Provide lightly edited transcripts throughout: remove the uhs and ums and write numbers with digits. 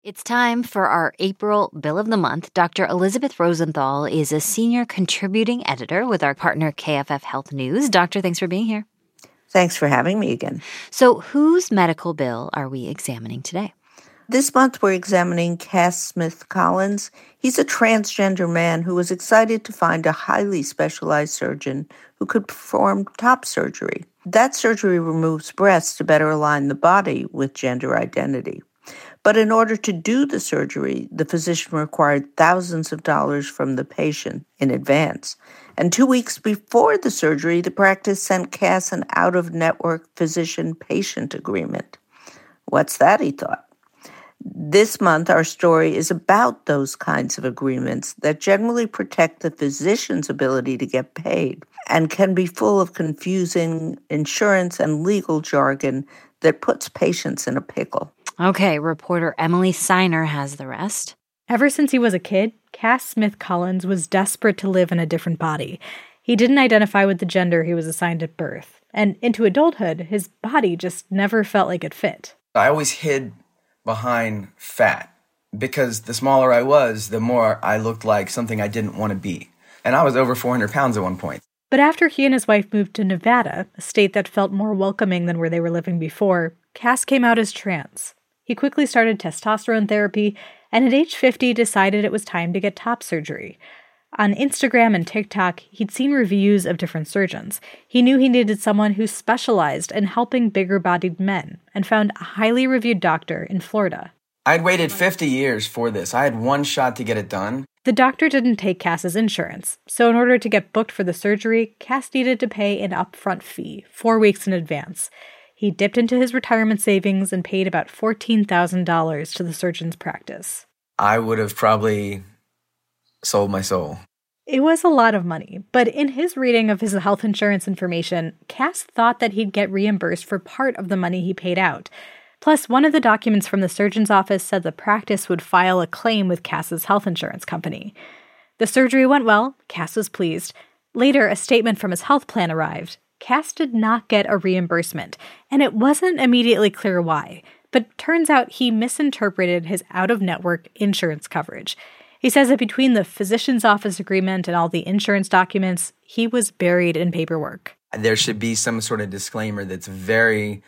It's time for our April Bill of the Month. Dr. Elizabeth Rosenthal is a senior contributing editor with our partner KFF Health News. Doctor, thanks for being here. Thanks for having me again. So whose medical bill are we examining today? This month we're examining Cass Smith Collins. He's a transgender man who was excited to find a highly specialized surgeon who could perform top surgery. That surgery removes breasts to better align the body with gender identity. But in order to do the surgery, the physician required thousands of dollars from the patient in advance. And 2 weeks before the surgery, the practice sent Cass an out-of-network physician-patient agreement. What's that, he thought. This month, our story is about those kinds of agreements that generally protect the physician's ability to get paid and can be full of confusing insurance and legal jargon that puts patients in a pickle. Okay, reporter Emily Seiner has the rest. Ever since he was a kid, Cass Smith Collins was desperate to live in a different body. He didn't identify with the gender he was assigned at birth, and into adulthood, his body just never felt like it fit. I always hid behind fat because the smaller I was, the more I looked like something I didn't want to be. And I was over 400 pounds at one point. But after he and his wife moved to Nevada, a state that felt more welcoming than where they were living before, Cass came out as trans. He quickly started testosterone therapy, and at age 50 decided it was time to get top surgery. On Instagram and TikTok, he'd seen reviews of different surgeons. He knew he needed someone who specialized in helping bigger-bodied men, and found a highly reviewed doctor in Florida. I'd waited 50 years for this. I had one shot to get it done. The doctor didn't take Cass's insurance, so in order to get booked for the surgery, Cass needed to pay an upfront fee, 4 weeks in advance. He dipped into his retirement savings and paid about $14,000 to the surgeon's practice. I would have probably sold my soul. It was a lot of money, but in his reading of his health insurance information, Cass thought that he'd get reimbursed for part of the money he paid out. Plus, one of the documents from the surgeon's office said the practice would file a claim with Cass's health insurance company. The surgery went well. Cass was pleased. Later, a statement from his health plan arrived. Cass did not get a reimbursement, and it wasn't immediately clear why. But turns out he misinterpreted his out-of-network insurance coverage. He says that between the physician's office agreement and all the insurance documents, he was buried in paperwork. There should be some sort of disclaimer that's very,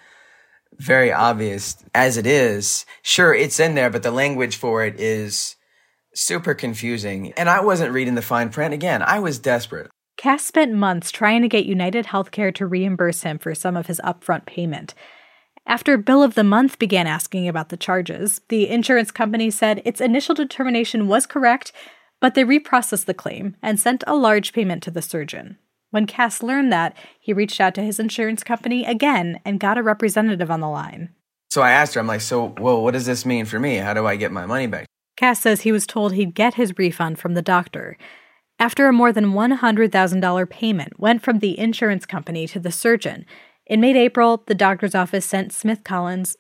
very obvious as it is. Sure, it's in there, but the language for it is super confusing. And I wasn't reading the fine print. Again, I was desperate. Cass spent months trying to get United Healthcare to reimburse him for some of his upfront payment. After Bill of the Month began asking about the charges, the insurance company said its initial determination was correct, but they reprocessed the claim and sent a large payment to the surgeon. When Cass learned that, he reached out to his insurance company again and got a representative on the line. So I asked her, I'm like, what does this mean for me? How do I get my money back? Cass says he was told he'd get his refund from the doctor. After a more than $100,000 payment went from the insurance company to the surgeon, in mid-April, the doctor's office sent Smith Collins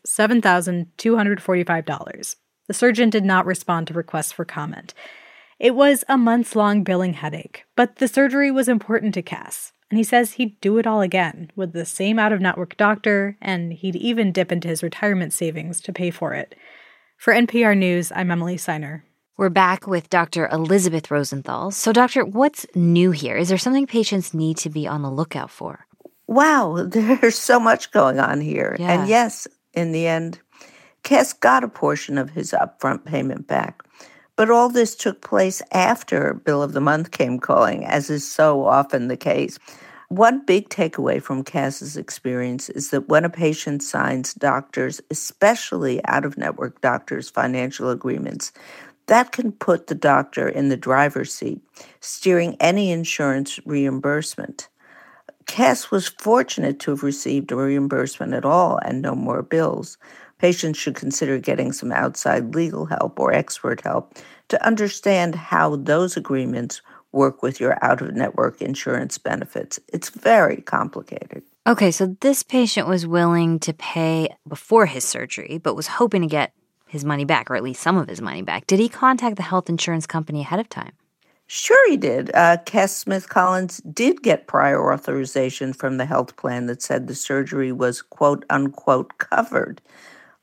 $7,245. The surgeon did not respond to requests for comment. It was a months-long billing headache, but the surgery was important to Cass, and he says he'd do it all again with the same out-of-network doctor, and he'd even dip into his retirement savings to pay for it. For NPR News, I'm Emily Seiner. We're back with Dr. Elizabeth Rosenthal. So, doctor, what's new here? Is there something patients need to be on the lookout for? Wow, there's so much going on here. Yeah. And yes, in the end, Cass got a portion of his upfront payment back. But all this took place after Bill of the Month came calling, as is so often the case. One big takeaway from Cass's experience is that when a patient signs doctors, especially out-of-network doctors' financial agreements, that can put the doctor in the driver's seat, steering any insurance reimbursement. Cass was fortunate to have received a reimbursement at all and no more bills. Patients should consider getting some outside legal help or expert help to understand how those agreements work with your out-of-network insurance benefits. It's very complicated. Okay, so this patient was willing to pay before his surgery, but was hoping to get his money back, or at least some of his money back. Did he contact the health insurance company ahead of time? Sure he did. Cass Smith Collins did get prior authorization from the health plan that said the surgery was quote-unquote covered.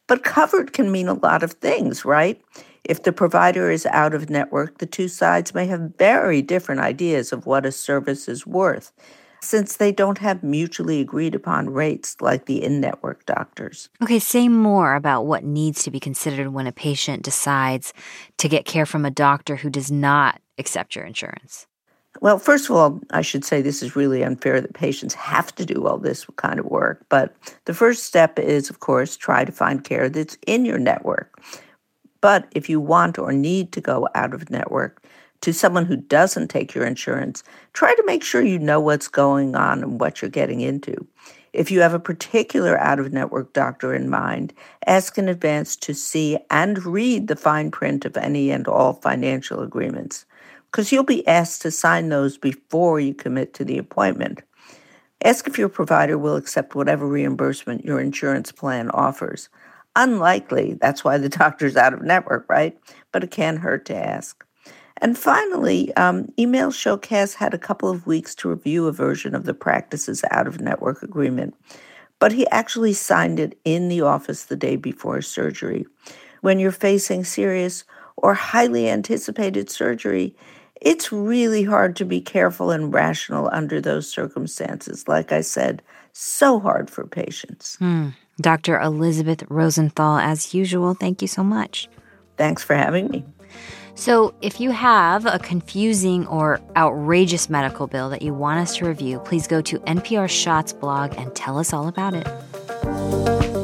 But covered can mean a lot of things, right? If the provider is out of network, the two sides may have very different ideas of what a service is worth, since they don't have mutually agreed upon rates like the in-network doctors. Okay, say more about what needs to be considered when a patient decides to get care from a doctor who does not accept your insurance. Well, first of all, I should say this is really unfair that patients have to do all this kind of work. But the first step is, of course, try to find care that's in your network. But if you want or need to go out of network to someone who doesn't take your insurance, try to make sure you know what's going on and what you're getting into. If you have a particular out-of-network doctor in mind, ask in advance to see and read the fine print of any and all financial agreements, because you'll be asked to sign those before you commit to the appointment. Ask if your provider will accept whatever reimbursement your insurance plan offers. Unlikely, that's why the doctor's out of network, right? But it can't hurt to ask. And finally, emails show Cass had a couple of weeks to review a version of the practice's out-of-network agreement, but he actually signed it in the office the day before surgery. When you're facing serious or highly anticipated surgery, it's really hard to be careful and rational under those circumstances. Like I said, so hard for patients. Dr. Elizabeth Rosenthal, as usual, thank you so much. Thanks for having me. So if you have a confusing or outrageous medical bill that you want us to review, please go to NPR Shots blog and tell us all about it.